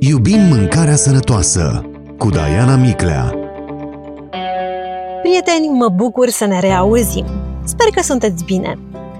Iubim mâncarea sănătoasă cu Diana Miclea. Prieteni, mă bucur să ne reauzim. Sper că sunteți bine.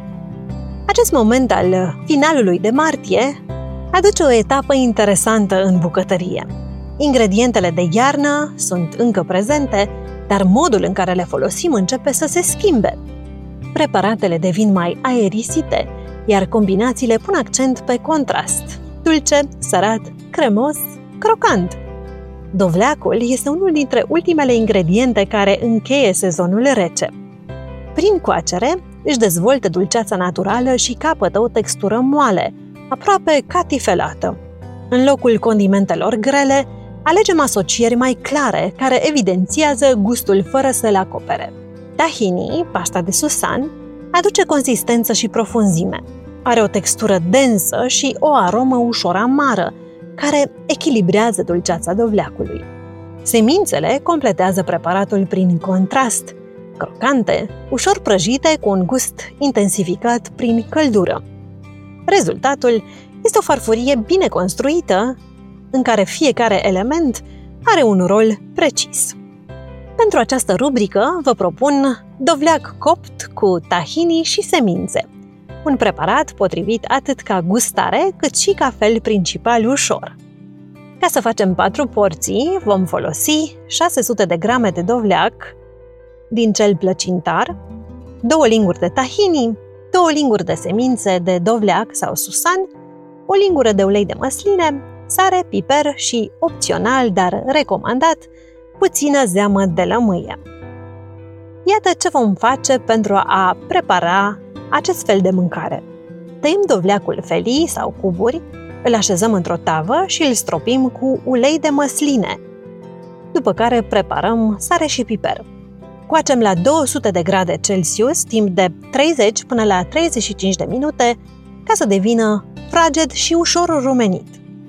Acest moment al finalului de martie aduce o etapă interesantă în bucătărie. Ingredientele de iarnă sunt încă prezente, dar modul în care le folosim începe să se schimbe. Preparatele devin mai aerisite, iar combinațiile pun accent pe contrast. Dulce, sărat, cremos, crocant. Dovleacul este unul dintre ultimele ingrediente care încheie sezonul rece. Prin coacere, își dezvoltă dulceața naturală și capătă o textură moale, aproape catifelată. În locul condimentelor grele, alegem asocieri mai clare, care evidențiază gustul fără să-l acopere. Tahini, pasta de susan, aduce consistență și profunzime. Are o textură densă și o aromă ușor amară, care echilibrează dulceața dovleacului. Semințele completează preparatul prin contrast, crocante, ușor prăjite cu un gust intensificat prin căldură. Rezultatul este o farfurie bine construită, în care fiecare element are un rol precis. Pentru această rubrică vă propun dovleac copt cu tahini și semințe, un preparat potrivit atât ca gustare, cât și ca fel principal ușor. Ca să facem 4 porții, vom folosi 600 de grame de dovleac din cel plăcintar, 2 linguri de tahini, 2 linguri de semințe de dovleac sau susan, o lingură de ulei de măsline, sare, piper și, opțional, dar recomandat, puțină zeamă de lămâie. Iată ce vom face pentru a prepara acest fel de mâncare. Tăiem dovleacul felii sau cuburi, îl așezăm într-o tavă și îl stropim cu ulei de măsline, după care preparăm sare și piper. Coacem la 200 de grade Celsius timp de 30 până la 35 de minute ca să devină fraged și ușor rumenit.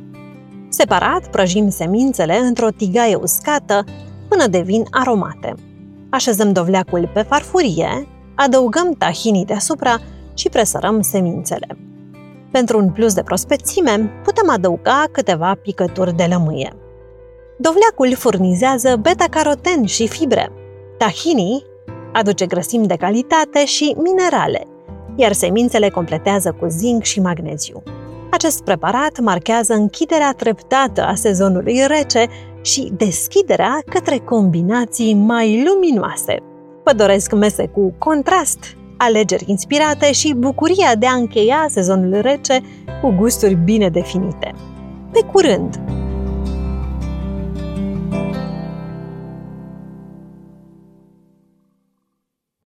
Separat, prăjim semințele într-o tigaie uscată până devin aromate. Așezăm dovleacul pe farfurie, adăugăm tahinii deasupra și presărăm semințele. Pentru un plus de prospețime, putem adăuga câteva picături de lămâie. Dovleacul furnizează beta-caroten și fibre. Tahinii aduce grăsimi de calitate și minerale, iar semințele completează cu zinc și magneziu. Acest preparat marchează închiderea treptată a sezonului rece și deschiderea către combinații mai luminoase. Vă doresc mese cu contrast, alegeri inspirate și bucuria de a încheia sezonul rece cu gusturi bine definite. Pe curând!